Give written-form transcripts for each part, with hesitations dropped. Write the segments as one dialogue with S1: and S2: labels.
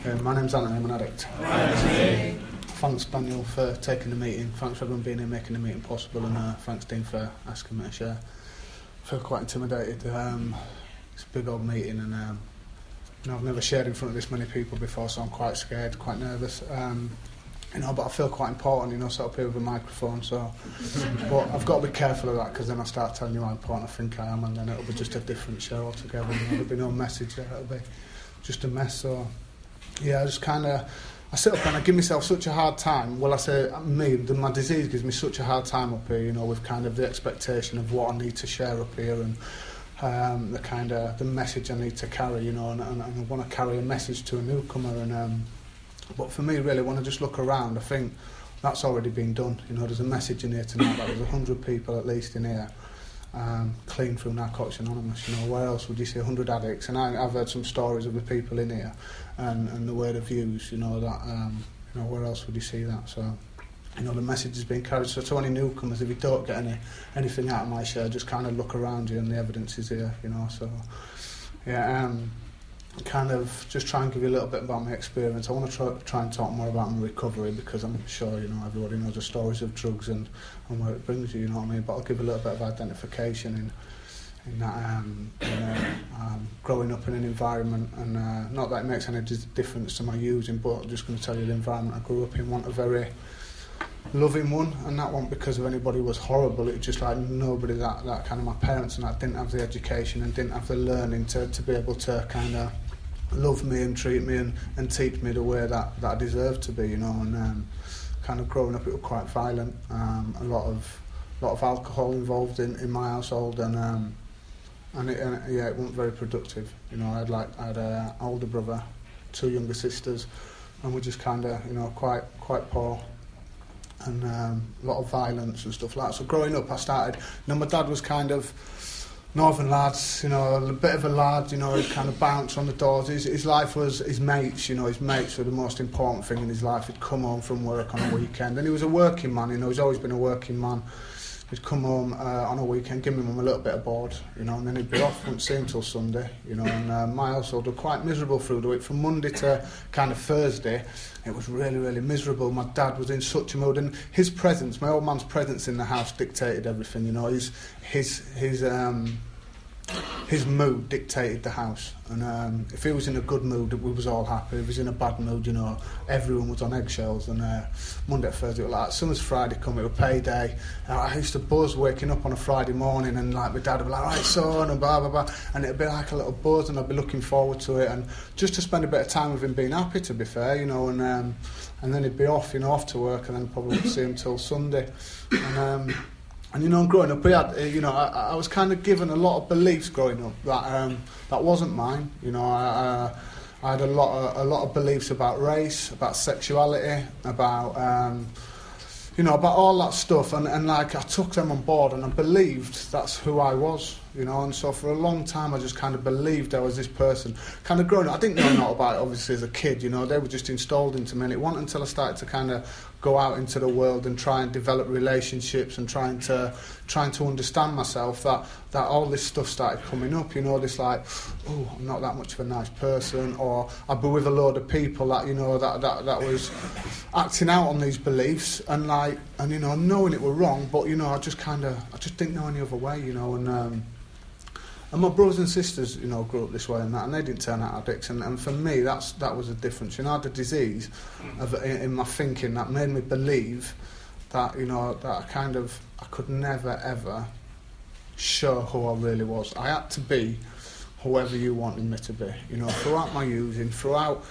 S1: Okay, my name's Anthony, I'm an addict. Thanks, Daniel, for taking the meeting. Thanks for everyone being here, making the meeting possible, and thanks, Dean, for asking me to share. I feel quite intimidated. It's a big old meeting, and I've never shared in front of this many people before, so I'm quite scared, quite nervous. But I feel quite important, sat up here with a microphone, so... But I've got to be careful of that, because then I start telling you how important I think I am, and then it'll be just a different show altogether. There'll be no message there, it'll be just a mess. So, yeah, I sit up and I give myself such a hard time. Well, I say my disease gives me such a hard time up here, with kind of the expectation of what I need to share up here, and the message I need to carry, and I want to carry a message to a newcomer, and but for me, really, when I just look around, I think that's already been done. There's a message in here tonight that there's 100 people at least in here clean through Narcotics Anonymous. Where else would you see 100 addicts? And I've heard some stories of the people in here and the way they've used, where else would you see that? So, the message is being carried. So to any newcomers, if you don't get anything out of my share, just kind of look around you and the evidence is here, So, yeah, kind of just try and give you a little bit about my experience. I want to try and talk more about my recovery, because I'm sure everybody knows the stories of drugs and where it brings you, but I'll give a little bit of identification in that growing up in an environment, and not that it makes any difference to my using, but I'm just going to tell you the environment I grew up in wasn't a very loving one, and that wasn't because of anybody who was horrible. It was just like nobody that kind of, my parents and that didn't have the education and didn't have the learning to be able to kind of love me and treat me and teach me the way that I deserved to be, and kind of growing up it was quite violent, a lot of alcohol involved in my household, and it wasn't very productive. I had an older brother, 2 younger sisters, and we're just kind of quite poor, and a lot of violence and stuff like that. So growing up I started, my dad was kind of northern lads, a bit of a lad, he'd kind of bounce on the doors. His life was his mates, his mates were the most important thing in his life. He'd come home from work on a weekend, and he was a working man, he's always been a working man. He'd come home on a weekend, give me mum a little bit of board, and then he'd be off, wouldn't see him till Sunday, and my household were quite miserable through the week. From Monday to kind of Thursday, it was really, really miserable. My dad was in such a mood, and his presence, my old man's presence in the house dictated everything, his mood dictated the house, and if he was in a good mood, we was all happy. If he was in a bad mood, everyone was on eggshells. And Monday to Thursday, it was like, as soon as Friday come, it was payday. I used to buzz waking up on a Friday morning, and like my dad would be like, right son, and blah blah blah, and it'd be like a little buzz, and I'd be looking forward to it, and just to spend a bit of time with him, being happy, to be fair, and then he'd be off, off to work, and then probably wouldn't see him till Sunday, and growing up, I was kind of given a lot of beliefs growing up that wasn't mine. I had a lot of beliefs about race, about sexuality, about about all that stuff, and like I took them on board, and I believed that's who I was, and so for a long time I just kind of believed I was this person. Kind of growing up, I didn't know a lot about it obviously as a kid, they were just installed into me, and it wasn't until I started to kind of go out into the world and try and develop relationships and trying to understand myself that all this stuff started coming up, this like, oh, I'm not that much of a nice person, or I'd be with a load of people that that was acting out on these beliefs, and knowing it were wrong, but I just didn't know any other way, and my brothers and sisters, grew up this way and that, and they didn't turn out addicts. And for me, that was a difference. I had a disease in my thinking that made me believe that, that I could never ever show who I really was. I had to be whoever you wanted me to be. Throughout my using, throughout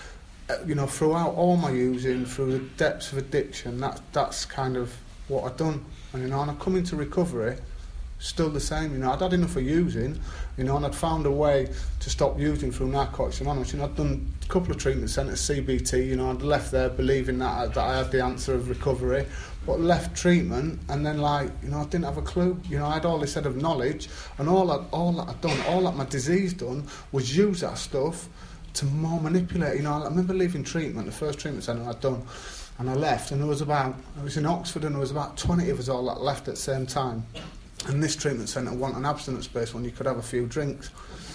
S1: all my using, through the depths of addiction, that's kind of what I'd done. And I come into recovery still the same, I'd had enough of using, and I'd found a way to stop using through Narcotics Anonymous. I'd done a couple of treatment centres, CBT, I'd left there believing that I had the answer of recovery, but left treatment, and then I didn't have a clue. I had all this head of knowledge, and all that my disease done was use that stuff to more manipulate. I remember leaving treatment, the first treatment centre I'd done, and I left, and I was in Oxford, and there was about 20 of us all that left at the same time. And this treatment centre wanted an abstinence space when you could have a few drinks.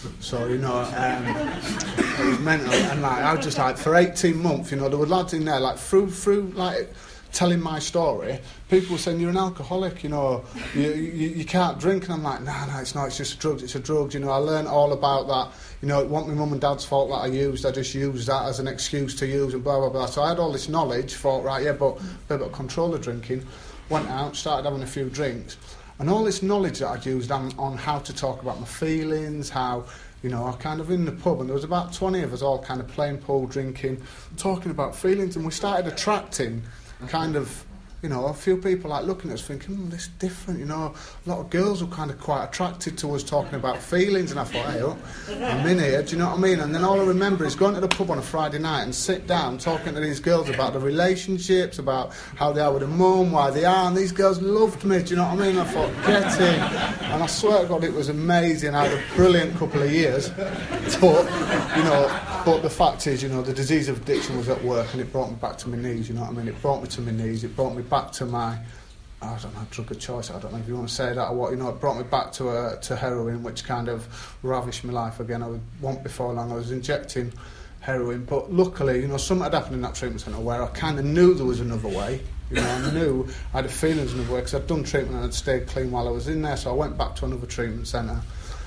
S1: So, you know, it was mental. And, like, I was just, like, for 18 months, you know, there were lads in there, like, through like, telling my story, people were saying, you're an alcoholic, you know, you can't drink. And I'm like, no, it's not, it's just drugs, it's a drug. You know, I learned all about that. You know, it wasn't my mum and dad's fault that I just used that as an excuse to use and blah, blah, blah. So I had all this knowledge, thought, right, yeah, but I've got control of drinking. Went out, started having a few drinks. And all this knowledge that I'd used on how to talk about my feelings, how, you know, I kind of in the pub, and there was about 20 of us all kind of playing pool, drinking, talking about feelings, and we started attracting kind of, you know, a few people like looking at us thinking, this is different, you know. A lot of girls were kind of quite attracted to us talking about feelings, and I thought, hey, oh, I'm in here, do you know what I mean? And then all I remember is going to the pub on a Friday night and sit down talking to these girls about the relationships, about how they are with their mum, why they are, and these girls loved me, do you know what I mean? I thought, get in. And I swear to God, it was amazing. I had a brilliant couple of years, but, you know, but the fact is, you know, the disease of addiction was at work, and it brought me back to my knees, you know what I mean? It brought me to my knees, it brought me back to my, I don't know, drug of choice, I don't know if you want to say that or what, you know, it brought me back to heroin, which kind of ravished my life again. Before long I was injecting heroin, but luckily, you know, something had happened in that treatment centre where I kind of knew there was another way, you know, I knew, I had a feeling there was another way, because I'd done treatment and I'd stayed clean while I was in there, so I went back to another treatment centre.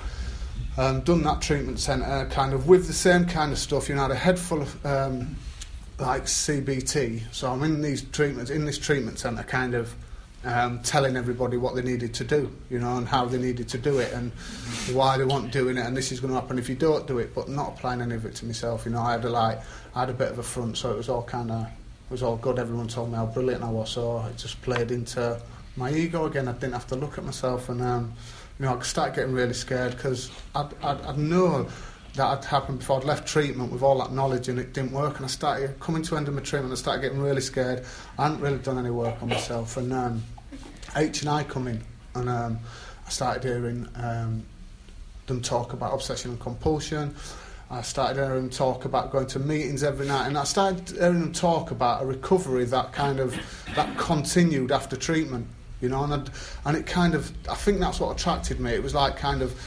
S1: Done that treatment centre kind of with the same kind of stuff, you know, I had a head full of like CBT, so I'm in this treatment centre kind of telling everybody what they needed to do, you know, and how they needed to do it and why they weren't doing it, and this is going to happen if you don't do it, but not applying any of it to myself, you know. I had a bit of a front, so it was all good. Everyone told me how brilliant I was, so it just played into my ego again. I didn't have to look at myself, and you know, I started getting really scared because I'd know that had happened before I'd left treatment with all that knowledge, and it didn't work, and I started coming to the end of my treatment, I started getting really scared. I hadn't really done any work on myself, and H&I come in, and I started hearing them talk about obsession and compulsion. I started hearing them talk about going to meetings every night, and I started hearing them talk about a recovery that continued after treatment, you know, and it kind of, I think that's what attracted me. It was like kind of,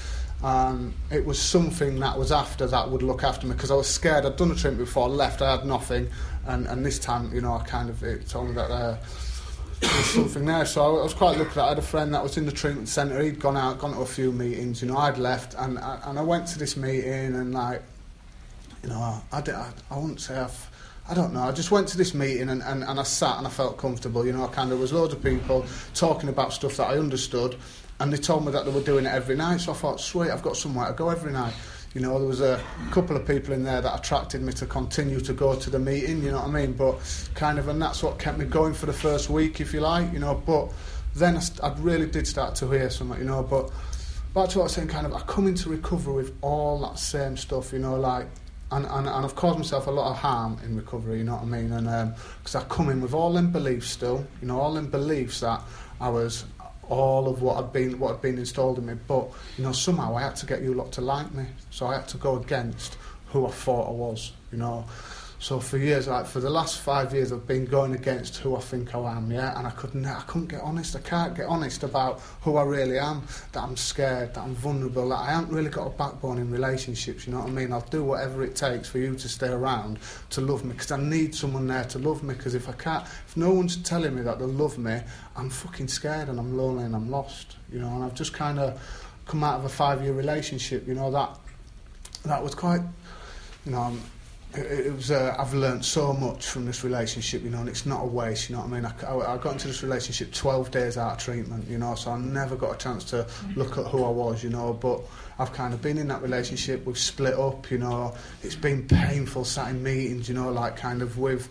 S1: it was something that was after that would look after me, because I was scared. I'd done a treatment before, I left, I had nothing, and this time, you know, it told me that there was something there. So I was quite lucky that I had a friend that was in the treatment centre. He'd gone to a few meetings, you know, I'd left, and I went to this meeting, and like, you know, I wouldn't say I don't know, I just went to this meeting and I sat and I felt comfortable, you know. There was loads of people talking about stuff that I understood, and they told me that they were doing it every night, so I thought, sweet, I've got somewhere to go every night. You know, there was a couple of people in there that attracted me to continue to go to the meeting, you know what I mean, but kind of, and that's what kept me going for the first week, if you like, you know. But then I really did start to hear something, you know. But back to what I was saying, kind of, I come into recovery with all that same stuff, you know, like, and I've caused myself a lot of harm in recovery, you know what I mean, and because I come in with all them beliefs still, you know, all them beliefs that I was all of what had been installed in me, but, you know, somehow I had to get you lot to like me, so I had to go against who I thought I was, you know. So for years, like for the last 5 years, I've been going against who I think I am, yeah, and I couldn't get honest. I can't get honest about who I really am, that I'm scared, that I'm vulnerable, that I haven't really got a backbone in relationships, you know what I mean? I'll do whatever it takes for you to stay around, to love me, because I need someone there to love me, because if no one's telling me that they love me, I'm fucking scared and I'm lonely and I'm lost, you know. And I've just kind of come out of a 5-year relationship, you know, that was quite, you know, it was. I've learnt so much from this relationship, you know, and it's not a waste, you know what I mean. I got into this relationship 12 days out of treatment, you know, so I never got a chance to look at who I was, you know. But I've kind of been in that relationship. We've split up, you know. It's been painful, sat in meetings, you know, like kind of with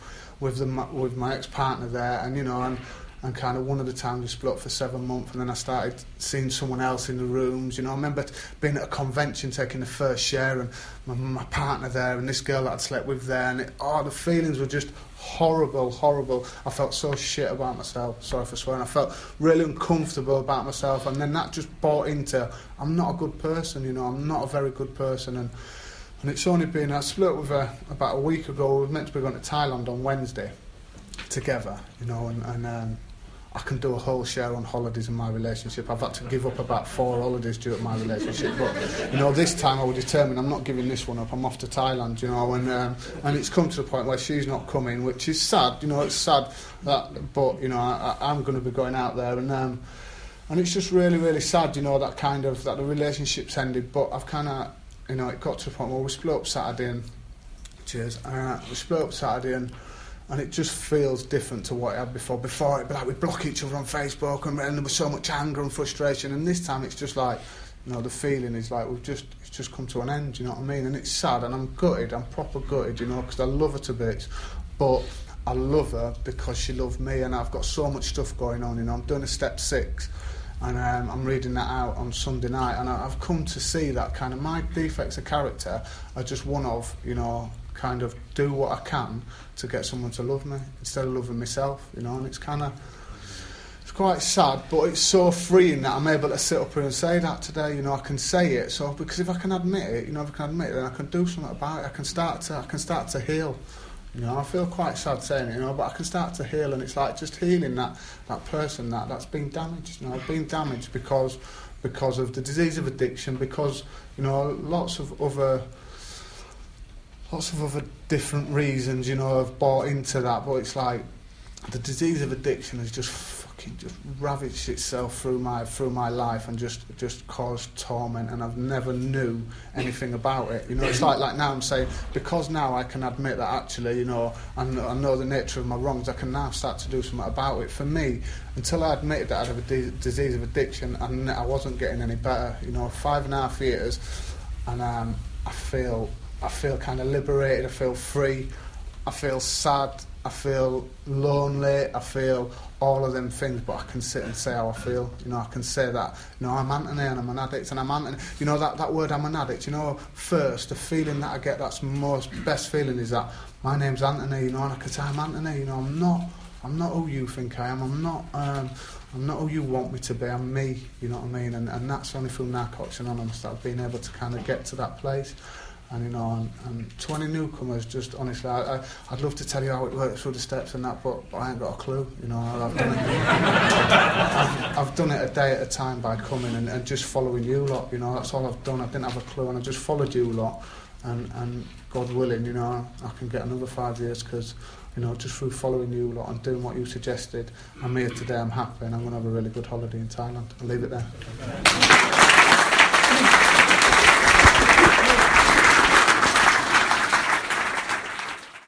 S1: my ex-partner there, and you know, and kind of one of the times we split up for 7 months, and then I started seeing someone else in the rooms, you know. I remember being at a convention, taking the first share, and my partner there, and this girl that I'd slept with there, and the feelings were just horrible. I felt so shit about myself, sorry for swearing. I felt really uncomfortable about myself, and then that just bought into, I'm not a good person, you know, I'm not a very good person, and it's only been, I split up with her about a week ago. We were meant to be going to Thailand on Wednesday together, you know, and I can do a whole share on holidays in my relationship. I've had to give up about 4 holidays due to my relationship, but this time I was determined I'm not giving this one up. I'm off to Thailand, and it's come to the point where she's not coming, which is sad. It's sad that, but I'm going to be going out there, and it's just really, really sad, that the relationship's ended. But I've kind of, it got to the point where we split up Saturday, and we split up Saturday, and it just feels different to what it had before. Before, it'd be like we'd block each other on Facebook, and there was so much anger and frustration. And this time, it's just like, the feeling is like it's just come to an end. You know what I mean? And it's sad, and I'm gutted. I'm proper gutted, because I love her to bits, but I love her because she loved me, and I've got so much stuff going on. I'm doing a step 6, and I'm reading that out on Sunday night, and I've come to see that kind of my defects of character are just one of, kind of do what I can to get someone to love me instead of loving myself, and it's quite sad, but it's so freeing that I'm able to sit up here and say that today. I can say it, so because if I can admit it, then I can do something about it. I can start to heal. I feel quite sad saying it, but I can start to heal, and it's like just healing that person that's been damaged. Been damaged because of the disease of addiction, because lots of other different reasons, have bought into that, but it's like the disease of addiction has just ravaged itself through my life and just caused torment, and I've never knew anything about it. It's like now I'm saying, because now I can admit that actually, I know the nature of my wrongs, I can now start to do something about it. For me, until I admitted that I had a disease of addiction, and I wasn't getting any better. 5.5 years, and I feel kind of liberated, I feel free, I feel sad, I feel lonely, I feel all of them things, but I can sit and say how I feel. I can say that, I'm Anthony and I'm an addict, and I'm Anthony. That word, I'm an addict, first, the feeling that I get, that's best feeling is that my name's Anthony, and I can say I'm Anthony, I'm not who you think I am, I'm not who you want me to be, I'm me, you know what I mean? And that's only through Narcotics Anonymous that I've been able to kind of get to that place. And and to any newcomers, just honestly, I'd love to tell you how it works through the steps and that, but I ain't got a clue. I've done it a day at a time by coming and just following you lot. That's all I've done. I didn't have a clue, and I just followed you lot. And God willing, I can get another 5 years because, just through following you lot and doing what you suggested, I'm here today. I'm happy, and I'm going to have a really good holiday in Thailand. I'll leave it there.